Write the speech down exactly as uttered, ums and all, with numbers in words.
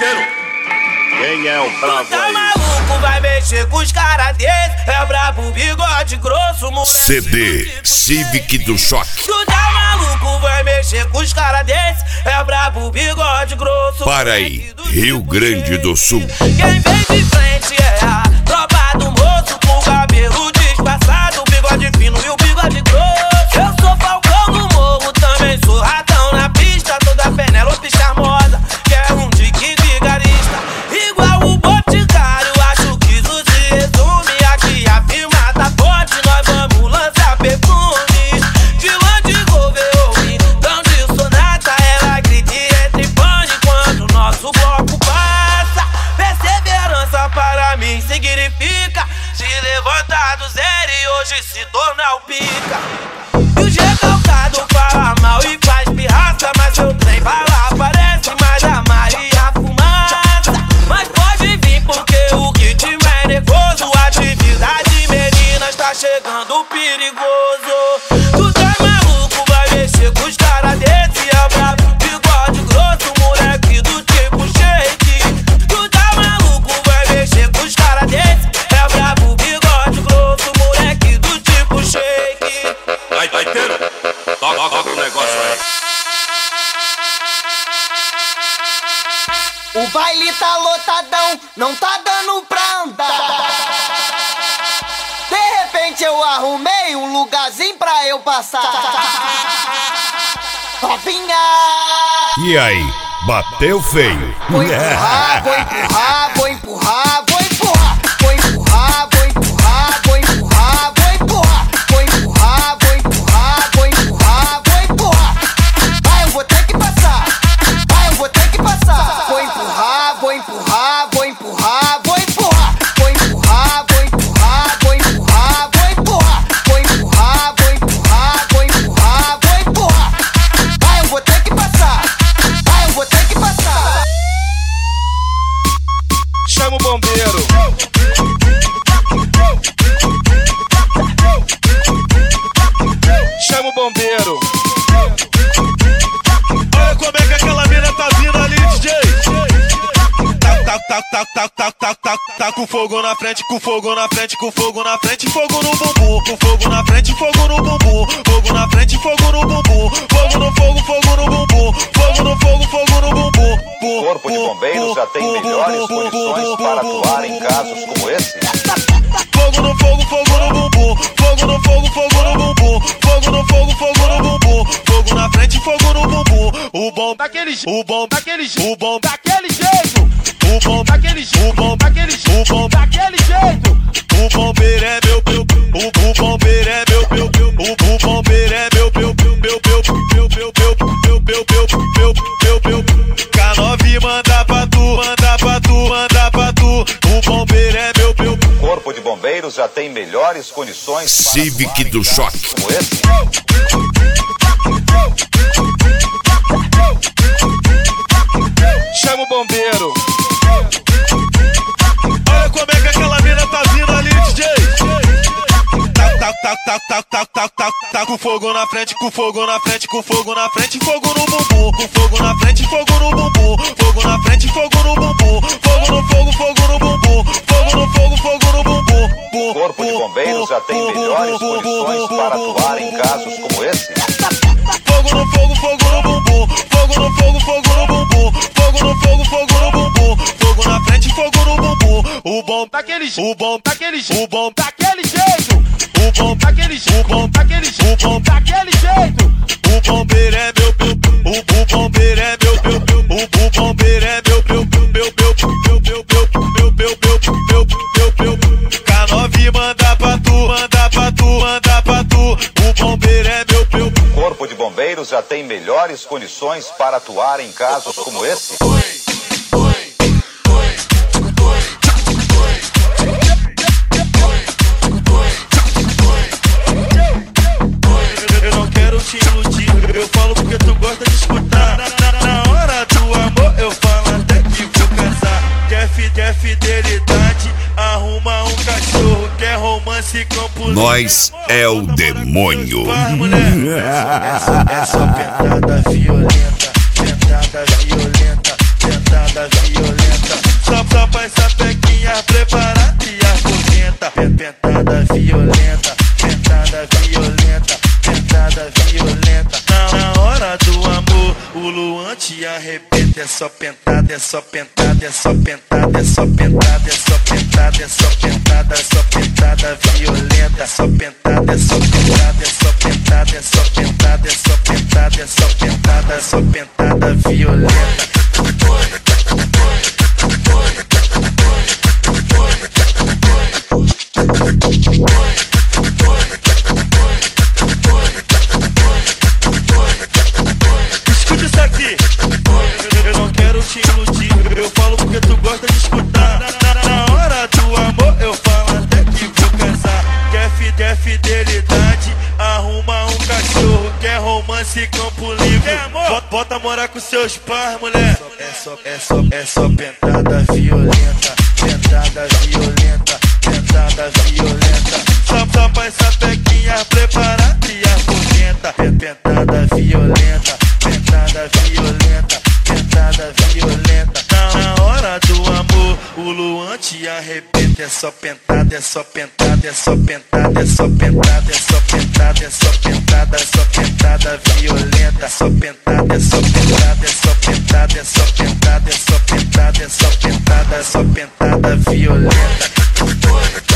baiteiro. Quem é o brabo tá aí? Maluco, vai mexer com os caras desse. É brabo, bigode grosso, moleque. C D Civic do Choque. Tu tá maluco, vai mexer com os caras desse. É brabo, bigode grosso. Paraí, Rio Grande do Sul. Quem vem de frente é a tropa do moço, com o cabelo disfarçado, o bigode fino e o bigode grosso. Eu sou Falcão do morro, também sou ratão na pista. Toda Penélope charmosa, quer um tique vigarista. Igual o Boticário, acho que isso se resume. Aqui a firma tá forte, nós vamos lançar perfume. De Land Rover, então de sonata, ela grita e entra em pane quando o nosso bloco passa. Perseverança para mim significa se levantar do zero e hoje se tornar o pica. E o recalcado fala mal e faz pirraça, mas seu trem vai lá, parece mais a Maria Fumaça. Mas pode vir porque o ritmo é nervoso, a atividade meninas tá chegando perigoso. Tu tá maluco, vai mexer com os caras desse, é brabo, bigode grosso, moleque do tipo shake. Tu tá maluco, vai mexer com os caras desse, é brabo, bigode grosso, moleque do tipo shake. Vai, baiteiro. Toca, toca o negócio aí. O baile tá lotadão, não tá dando pra andar. De repente eu arrumei um lugarzinho pra eu passar. Novinha, E aí, bateu feio. vou empurrar, vou empurrar, vou empurrar, vou empurrar, vou empurrar, vou empurrar, vou empurrar, vou empurrar, vou empurrar, vou empurrar, vou empurrar, vou empurrar. Vai, eu vou ter que passar. Vai, eu vou ter que passar. Vou empurrar, vou empurrar, vou empurrar, vou empurrar, vou empurrar, vou empurrar, vou empurrar, vou empurrar, vou empurrar, vou empurrar, vou empurrar, vou empurrar. Vai, eu vou ter que passar. Vai, eu vou ter que passar. Chama o bombeiro. Chama o bombeiro. Olha como é que aquela mina tá vindo ali, D J. Tá, tá, tá, tá, tá, tá, tá, tá com fogo na frente, com fogo na frente, com fogo na frente, fogo no bumbum, com fogo na frente, fogo no bumbum, fogo na frente, fogo no bumbum, fogo no fogo, fogo no bumbum, fogo no fogo, fogo no bumbum. O Corpo de Bombeiros já tem melhores condições para atuar em casos como esse. Fogo no fogo, fogo no bumbum, fogo no fogo, fogo no bumbum, fogo no fogo, fogo no bumbum, fogo na frente, fogo no bumbum. O bom daquele, o bom daquele, o bom daquele jeito. O bom daquele, o bom daquele, o bom daquele jeito. O bombeiro é meu, meu, o, o bombeiro é meu, meu, meu, o, o bombeiro é meu, meu, meu, meu, meu, meu, meu, meu, meu, meu, meu, meu, meu, meu. K nove manda pra tu, manda pra tu, manda pra tu. O bombeiro é meu, meu. O Corpo de Bombeiros já tem melhores condições para Civic atuar em do casos Choque. como esse. Chama o bombeiro. Olha como é que aquela mina tá vindo ali, D J. Tá, tá, tá, tá, tá, tá, tá, tá, tá com fogo na frente, com fogo na frente, com fogo na frente, fogo no bumbum, com fogo na frente, fogo no bumbum, fogo na frente, fogo no bumbum, fogo no fogo, fogo no bumbum, fogo no fogo, fogo no bumbum. O Corpo de Bombeiros já tem melhores condições para atuar em casos como esse. Fogo no fogo, fogo no bumbum, fogo no fogo, fogo no bumbum, fogo no fogo, fogo no bumbum, fogo na frente, fogo no bumbum. O bom daquele, o bom daquele, o bom daquele jeito. O bom daquele, o bom daquele, o bom daquele jeito. O bombeiro é meu, meu, o, o bombeiro é meu, meu, meu, o, o bombeiro é meu, meu, meu, meu, meu, meu, meu, meu, meu, meu, meu, meu, meu. K nove manda pra tu, manda pra tu, manda pra tu. O bombeiro é meu, meu. O Corpo de Bombeiros já tem melhores condições para atuar em casos como esse. Eu não quero te iludir, eu falo porque tu gosta de escutar. Na, na, na hora do amor eu falo até que vou casar. Quer, fi, quer fidelidade, arruma um cachorro. Quer romance, campo. Nós é o demônio. Vai, mulher. É só, é só pentada violenta, pentada violenta, pentada pentada violenta. Só, só faz sapequinha preparada e aposenta. Pentada violenta, pentada violenta, pentada violenta. Na, na hora do amor, o Luan te arrebenta. É só pentada, é só pentada, é só pentada, é só pentada, é só pentada, é só pentada, é só pentada violenta. É só pentada, é só pentada, é só pentada, é só pentada, é só pentada, é só pentada, é só pentada violenta. Escuta isso aqui. Eu não quero te iludir, eu falo porque tu gosta de escutar. Na, na, na hora do amor eu falo até que vou casar. Quer, fi, quer fidelidade, arruma um cachorro. Quer romance, campo livre, bota, bota morar com seus pais, mulher. É só, é só, é só pentada violenta, pentada violenta, pentada violenta. Só, só faz sapequinha preparada e aposenta. Pentada violenta, pentada violenta, pentada violenta. Na, na hora do amor, o Luan te arrebenta. É só pentada, é só pentada, é só pentada, é só pentada, é só pentada, é só pentada, é só pentada violenta. É só pentada, é só pentada, é só pentada, é só pentada, é só pentada, é só pentada, é só pentada violenta.